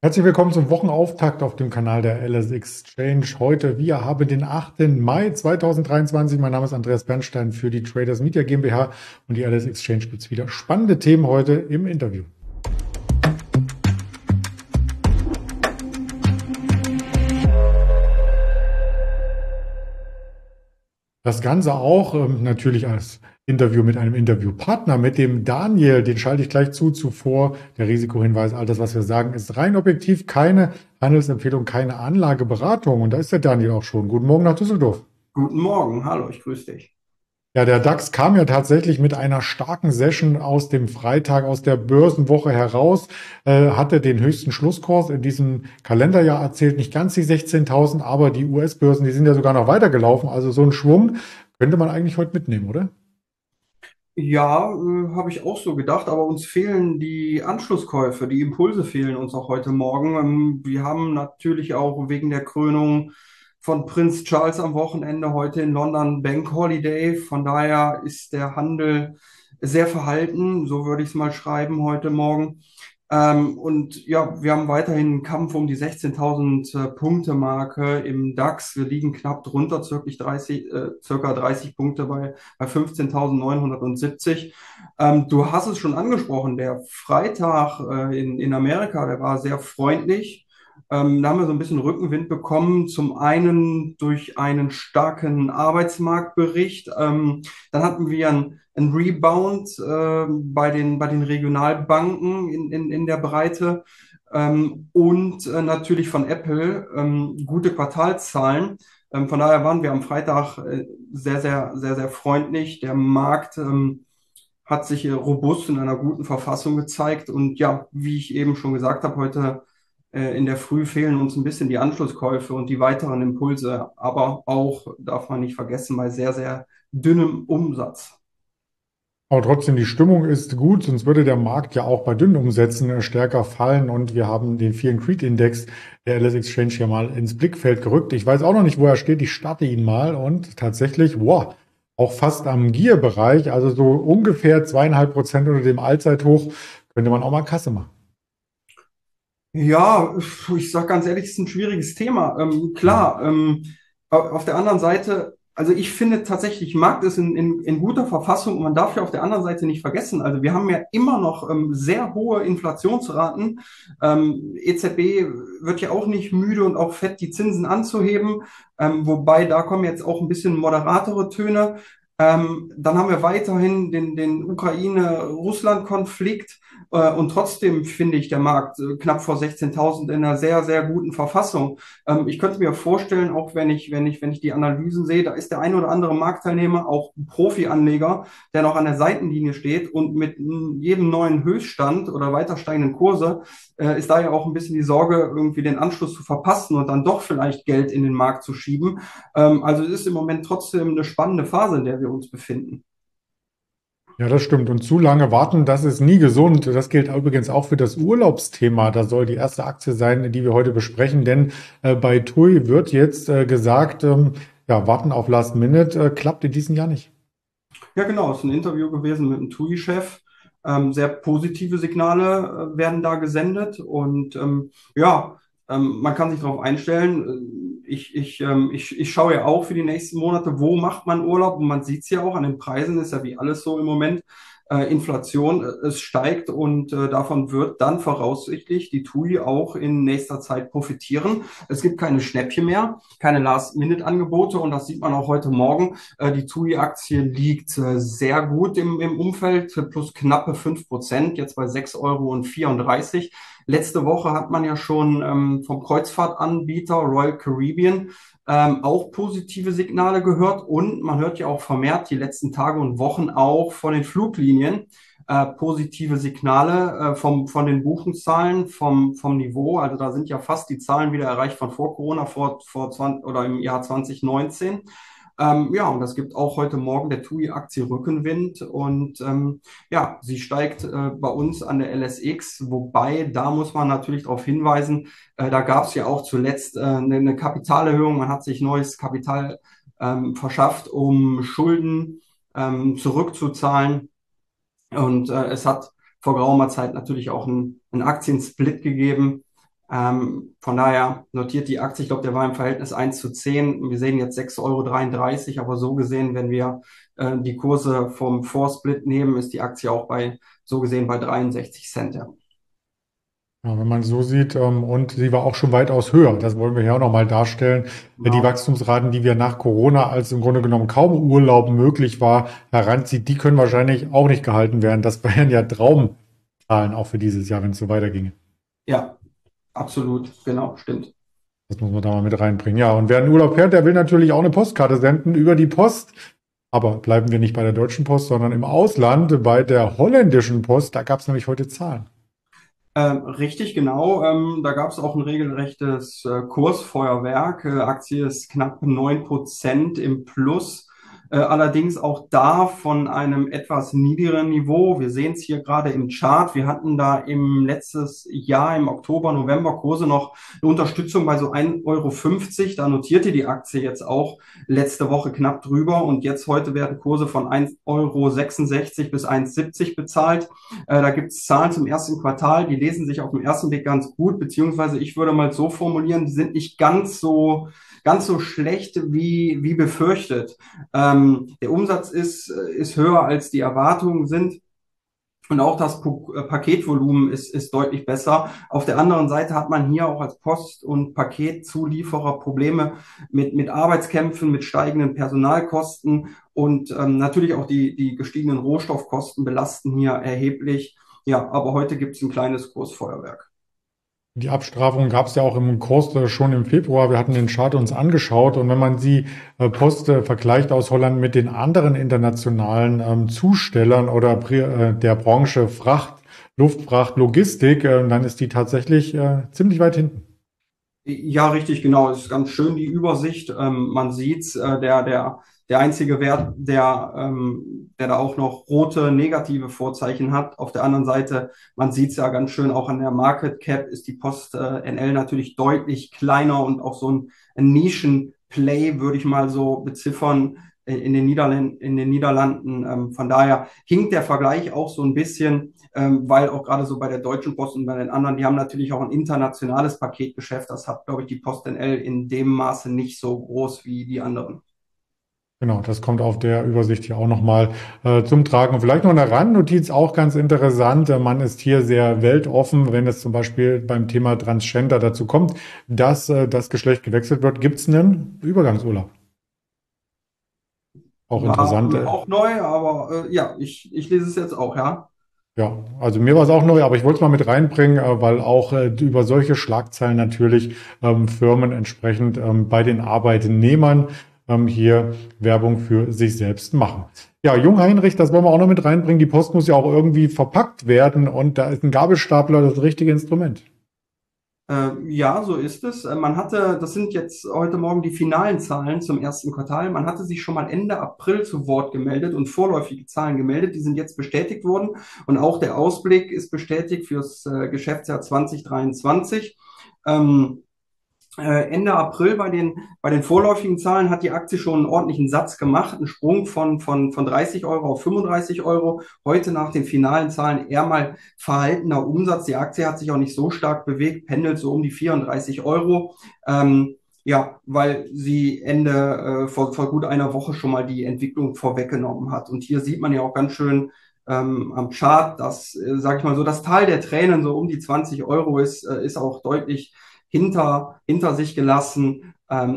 Herzlich willkommen zum Wochenauftakt auf dem Kanal der LS Exchange. Heute, wir haben den 8. Mai 2023. Mein Name ist Andreas Bernstein für die Traders Media GmbH und die LS Exchange gibt es wieder spannende Themen heute im Interview. Das Ganze auch natürlich als Interview mit einem Interviewpartner, mit dem Daniel. Den schalte ich gleich zu. Zuvor der Risikohinweis, all das, was wir sagen, ist rein objektiv, keine Handelsempfehlung, keine Anlageberatung. Und da ist der Daniel auch schon. Guten Morgen nach Düsseldorf. Guten Morgen, hallo, ich grüße dich. Ja, der DAX kam ja tatsächlich mit einer starken Session aus dem Freitag, aus der Börsenwoche heraus, hatte den höchsten Schlusskurs in diesem Kalenderjahr erzielt, nicht ganz die 16.000, aber die US-Börsen, die sind ja sogar noch weitergelaufen. Also so einen Schwung könnte man eigentlich heute mitnehmen, oder? Ja, habe ich auch so gedacht, aber uns fehlen die Anschlusskäufe, die Impulse fehlen uns auch heute Morgen. Wir haben natürlich auch wegen der Krönung von Prinz Charles am Wochenende heute in London Bank Holiday. Von daher ist der Handel sehr verhalten, so würde ich es mal schreiben heute Morgen. Und ja, wir haben weiterhin einen Kampf um die 16.000 Punkte-Marke im DAX. Wir liegen knapp drunter, circa 30 Punkte bei 15.970. Du hast es schon angesprochen, der Freitag in Amerika, der war sehr freundlich. Da haben wir so ein bisschen Rückenwind bekommen, zum einen durch einen starken Arbeitsmarktbericht. Dann hatten wir ein Rebound bei den Regionalbanken in der Breite und natürlich von Apple gute Quartalszahlen. Von daher waren wir am Freitag sehr freundlich. Der Markt hat sich robust in einer guten Verfassung gezeigt. Und ja, wie ich eben schon gesagt habe, heute in der Früh fehlen uns ein bisschen die Anschlusskäufe und die weiteren Impulse. Aber auch, darf man nicht vergessen, bei sehr dünnem Umsatz. Aber trotzdem, die Stimmung ist gut, sonst würde der Markt ja auch bei dünnen Umsätzen stärker fallen. Und wir haben den Fear and Greed Index der LS Exchange hier mal ins Blickfeld gerückt. Ich weiß auch noch nicht, wo er steht. Ich starte ihn mal und tatsächlich, wow, auch fast am Gier-Bereich, also so ungefähr 2,5% unter dem Allzeithoch, könnte man auch mal Kasse machen. Ja, ich sag ganz ehrlich, es ist ein schwieriges Thema. Klar, auf der anderen Seite, also ich finde tatsächlich, Markt ist in guter Verfassung und man darf ja auf der anderen Seite nicht vergessen, also wir haben ja immer noch sehr hohe Inflationsraten. EZB wird ja auch nicht müde und auch fett die Zinsen anzuheben, wobei da kommen jetzt auch ein bisschen moderatere Töne. Dann haben wir weiterhin den Ukraine-Russland-Konflikt. Und trotzdem finde ich der Markt knapp vor 16.000 in einer sehr guten Verfassung. Ich könnte mir vorstellen, auch wenn ich die Analysen sehe, da ist der ein oder andere Marktteilnehmer, auch Profi-Anleger, der noch an der Seitenlinie steht und mit jedem neuen Höchststand oder weiter steigenden Kurse ist da ja auch ein bisschen die Sorge, irgendwie den Anschluss zu verpassen und dann doch vielleicht Geld in den Markt zu schieben. Also es ist im Moment trotzdem eine spannende Phase, in der wir uns befinden. Ja, das stimmt. Und zu lange warten, das ist nie gesund. Das gilt übrigens auch für das Urlaubsthema. Das soll die erste Aktie sein, die wir heute besprechen. Denn bei TUI wird jetzt gesagt, ja, warten auf Last Minute klappt in diesem Jahr nicht. Ja, genau, es ist ein Interview gewesen mit dem TUI-Chef. Sehr positive Signale werden da gesendet und ja, man kann sich darauf einstellen. Ich schaue ja auch für die nächsten Monate, wo macht man Urlaub und man sieht es ja auch an den Preisen, ist ja wie alles so im Moment. Inflation, es steigt und davon wird dann voraussichtlich die TUI auch in nächster Zeit profitieren. Es gibt keine Schnäppchen mehr, keine Last-Minute-Angebote und das sieht man auch heute Morgen. Die TUI-Aktie liegt sehr gut im Umfeld, plus knappe 5%, jetzt bei 6,34 Euro. Letzte Woche hat man ja schon vom Kreuzfahrtanbieter Royal Caribbean auch positive Signale gehört und man hört ja auch vermehrt die letzten Tage und Wochen auch von den Fluglinien positive Signale von den Buchungszahlen, vom Niveau. Also da sind ja fast die Zahlen wieder erreicht von vor Corona, vor 20, oder im Jahr 2019. Ja, und das gibt auch heute Morgen der TUI-Aktie Rückenwind und ja, sie steigt bei uns an der LSX, wobei da muss man natürlich darauf hinweisen, da gab es ja auch zuletzt eine Kapitalerhöhung, man hat sich neues Kapital verschafft, um Schulden zurückzuzahlen und es hat vor geraumer Zeit natürlich auch einen Aktiensplit gegeben. Von daher notiert die Aktie, ich glaube, der war im Verhältnis 1:10. Wir sehen jetzt 6,33 Euro, aber so gesehen, wenn wir die Kurse vom Vorsplit nehmen, ist die Aktie auch so gesehen bei 63 Cent. Ja. Ja, wenn man so sieht, und sie war auch schon weitaus höher. Das wollen wir hier auch nochmal darstellen. Die Genau. Wachstumsraten, die wir nach Corona, als im Grunde genommen kaum Urlaub möglich war, heranzieht, die können wahrscheinlich auch nicht gehalten werden. Das wären ja Traumzahlen auch für dieses Jahr, wenn es so weiterginge. Ja, absolut, genau, stimmt. Das muss man da mal mit reinbringen. Ja, und wer in Urlaub fährt, der will natürlich auch eine Postkarte senden über die Post. Aber bleiben wir nicht bei der Deutschen Post, sondern im Ausland, bei der holländischen Post. Da gab es nämlich heute Zahlen. Richtig, genau. Da gab es auch ein regelrechtes Kursfeuerwerk. Aktie ist knapp 9% im Plus. Allerdings auch da von einem etwas niedrigeren Niveau. Wir sehen es hier gerade im Chart. Wir hatten da im letztes Jahr, im Oktober, November Kurse noch eine Unterstützung bei so 1,50 Euro. Da notierte die Aktie jetzt auch letzte Woche knapp drüber. Und jetzt heute werden Kurse von 1,66 Euro bis 1,70 bezahlt. Da gibt es Zahlen zum ersten Quartal, die lesen sich auf den ersten Blick ganz gut, beziehungsweise ich würde mal so formulieren, die sind nicht ganz so schlecht wie befürchtet. Der Umsatz ist höher als die Erwartungen sind. Und auch das Paketvolumen ist deutlich besser. Auf der anderen Seite hat man hier auch als Post- und Paketzulieferer Probleme mit Arbeitskämpfen, mit steigenden Personalkosten und natürlich auch die gestiegenen Rohstoffkosten belasten hier erheblich. Ja, aber heute gibt es ein kleines Kursfeuerwerk. Die Abstrafung gab es ja auch im Kurs schon im Februar. Wir hatten den Chart uns angeschaut und wenn man die Post vergleicht aus Holland mit den anderen internationalen Zustellern oder der Branche Fracht, Luftfracht, Logistik, dann ist die tatsächlich ziemlich weit hinten. Ja, richtig, genau. Das ist ganz schön die Übersicht. Man sieht's, der einzige Wert, der da auch noch rote negative Vorzeichen hat. Auf der anderen Seite, man sieht's ja ganz schön auch an der Market Cap, ist die Post NL natürlich deutlich kleiner und auch so ein Nischen-Play, würde ich mal so beziffern, in den Niederlanden. Von daher hinkt der Vergleich auch so ein bisschen, weil auch gerade so bei der Deutschen Post und bei den anderen, die haben natürlich auch ein internationales Paketgeschäft. Das hat, glaube ich, die PostNL in dem Maße nicht so groß wie die anderen. Genau, das kommt auf der Übersicht hier auch nochmal zum Tragen. Und vielleicht noch eine Randnotiz, auch ganz interessant. Man ist hier sehr weltoffen, wenn es zum Beispiel beim Thema Transgender dazu kommt, dass das Geschlecht gewechselt wird, gibt es einen Übergangsurlaub. Auch War interessant. mir auch neu, aber ja, ich lese es jetzt auch, ja. Ja, also mir war es auch neu, aber ich wollte es mal mit reinbringen, weil auch über solche Schlagzeilen natürlich Firmen entsprechend bei den Arbeitnehmern hier Werbung für sich selbst machen. Ja, Jungheinrich, das wollen wir auch noch mit reinbringen. Die Post muss ja auch irgendwie verpackt werden und da ist ein Gabelstapler das richtige Instrument. Ja, so ist es. Das sind jetzt heute Morgen die finalen Zahlen zum ersten Quartal. Man hatte sich schon mal Ende April zu Wort gemeldet und vorläufige Zahlen gemeldet. Die sind jetzt bestätigt worden. Und auch der Ausblick ist bestätigt fürs Geschäftsjahr 2023. Ähm, Ende April bei den vorläufigen Zahlen hat die Aktie schon einen ordentlichen Satz gemacht, einen Sprung von 30 Euro auf 35 Euro. Heute nach den finalen Zahlen eher mal verhaltener Umsatz. Die Aktie hat sich auch nicht so stark bewegt, pendelt so um die 34 Euro. Ja, weil sie vor gut einer Woche schon mal die Entwicklung vorweggenommen hat. Und hier sieht man ja auch ganz schön am Chart, dass, sage ich mal so, das Tal der Tränen so um die 20 Euro ist auch deutlich hinter sich gelassen.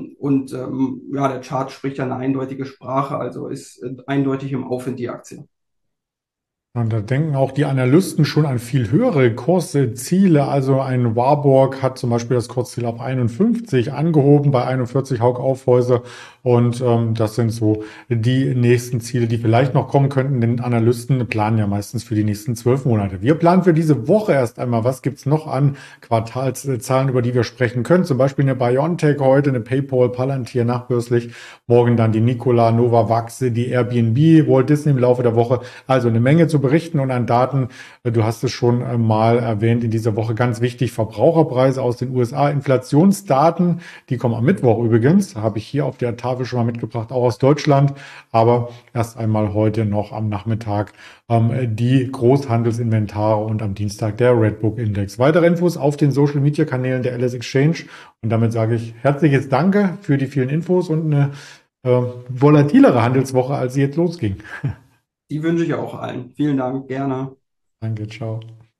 Ja, der Chart spricht ja eine eindeutige Sprache, also ist eindeutig im Aufwind die Aktie. Und da denken auch die Analysten schon an viel höhere Kursziele. Also ein Warburg hat zum Beispiel das Kursziel auf 51 angehoben, bei 41 Hauck Aufhäuser. Und das sind so die nächsten Ziele, die vielleicht noch kommen könnten. Denn Analysten planen ja meistens für die nächsten 12 Monate. Wir planen für diese Woche erst einmal, was gibt's noch an Quartalszahlen, über die wir sprechen können. Zum Beispiel eine BioNTech heute, eine PayPal, Palantir nachbörslich. Morgen dann die Nikola, Novavax, die Airbnb, Walt Disney im Laufe der Woche. Also eine Menge zu berichten und an Daten. Du hast es schon mal erwähnt in dieser Woche, ganz wichtig, Verbraucherpreise aus den USA, Inflationsdaten, die kommen am Mittwoch übrigens, habe ich hier auf der Tafel Grafik schon mal mitgebracht, auch aus Deutschland. Aber erst einmal heute noch am Nachmittag die Großhandelsinventare und am Dienstag der Redbook Index. Weitere Infos auf den Social Media Kanälen der LS Exchange. Und damit sage ich herzliches Danke für die vielen Infos und eine volatilere Handelswoche, als sie jetzt losging. Die wünsche ich auch allen. Vielen Dank, gerne. Danke, ciao.